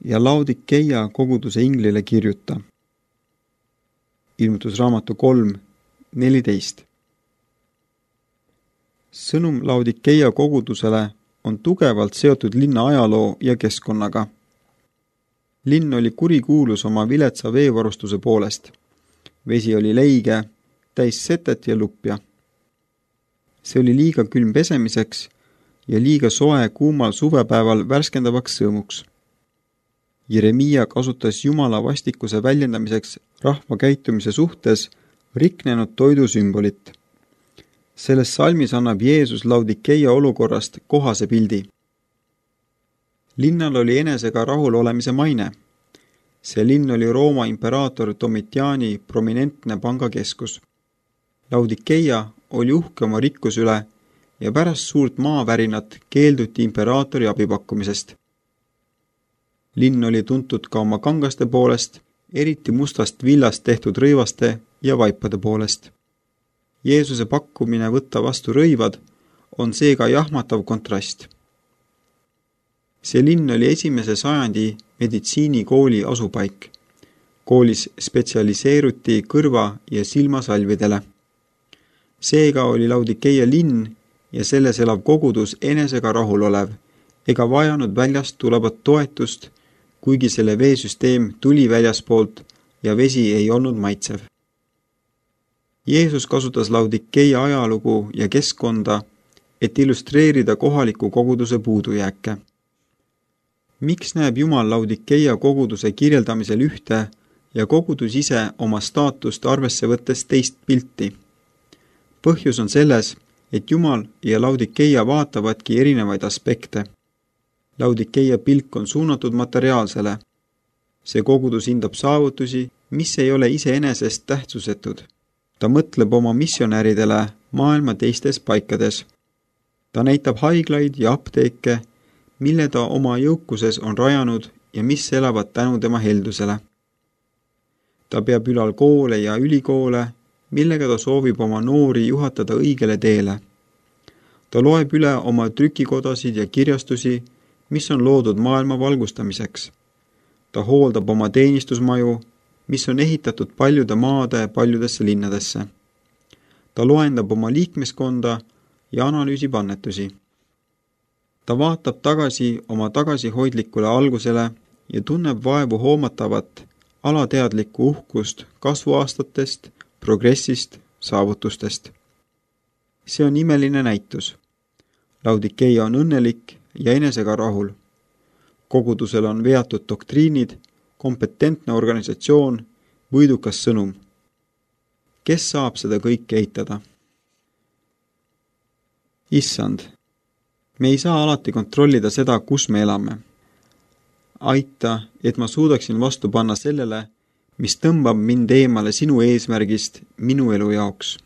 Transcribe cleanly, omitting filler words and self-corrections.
ja Laodikeia koguduse inglile kirjuta. Ilmutusraamatu 3:14. Sõnum Laodikeia kogudusele on tugevalt seotud linna ajaloo ja keskkonnaga. Linn oli kurikuulus oma viletsa veevarustuse poolest. Vesi oli leige, täis setet ja lupja. See oli liiga külm pesemiseks ja liiga soe kuumal suvepäeval värskendavaks sõõmuks. Jeremiia kasutas Jumala vastikuse väljendamiseks rahva käitumise suhtes riknenud toidu sümbolit. Selles salmis annab Jeesus Laodikeia olukorrast kohase pildi. Linnal oli enesega rahul olemise maine. See linn oli Rooma imperaator Domitiani prominentne pangakeskus. Laodikeia oli uhke oma rikkus üle ja pärast suurt maavärinat keelduti imperaatori abipakkumisest. Linn oli tuntud ka oma kangaste poolest, eriti mustast villast tehtud rõivaste ja vaipade poolest. Jeesuse pakkumine võtta vastu rõivad on seega jahmatav kontrast. See linn oli 1. sajandi meditsiinikooli asupaik. Koolis spetsialiseeruti kõrva- ja silmasalvidele. Seega oli Laodikeia linn ja selles elav kogudus enesega rahulolev ega vajanud väljast tulevat toetust, kuigi selle veesüsteem tuli väljaspoolt ja vesi ei olnud maitsev. Jeesus kasutas Laodikeia ajalugu ja keskkonda, et illustreerida kohaliku koguduse puudujääke. Miks näeb Jumal Laodikeia koguduse kirjeldamisel ühte ja kogudus ise oma staatust arvesse võttes teist pilti? Põhjus on selles, et Jumal ja Laodikeia vaatavadki erinevaid aspekte. Laodikeia pilk on suunatud materiaalsele. See kogudus hindab saavutusi, mis ei ole iseenesest tähtsusetud. Ta mõtleb oma missionäridele maailma teistes paikades. Ta näitab haiglaid ja apteeke, mille ta oma jõukuses on rajanud ja mis elavad tänu tema heldusele. Ta peab ülal koole ja ülikoole, millega ta soovib oma noori juhatada õigele teele. Ta loeb üle oma trükikodasid ja kirjastusi, mis on loodud maailma valgustamiseks. Ta hooldab oma teenistusmaju, mis on ehitatud paljude maade paljudesse linnadesse. Ta loendab oma liikmeskonda ja analüüsib annetusi. Ta vaatab tagasi oma tagasihoidlikule algusele ja tunneb vaevu hoomatavat, alateadlikku uhkust kasvuaastatest, progressist, saavutustest. See on imeline näitus. Laodikeia on õnnelik ja enesega rahul. Kogudusel on veatud doktriinid, kompetentne organisatsioon, võidukas sõnum. Kes saab seda kõike eitada? Issand, me ei saa alati kontrollida seda, kus me elame. Aita, et ma suudaksin vastu panna sellele, mis tõmbab mind eemale sinu eesmärgist minu elu jaoks.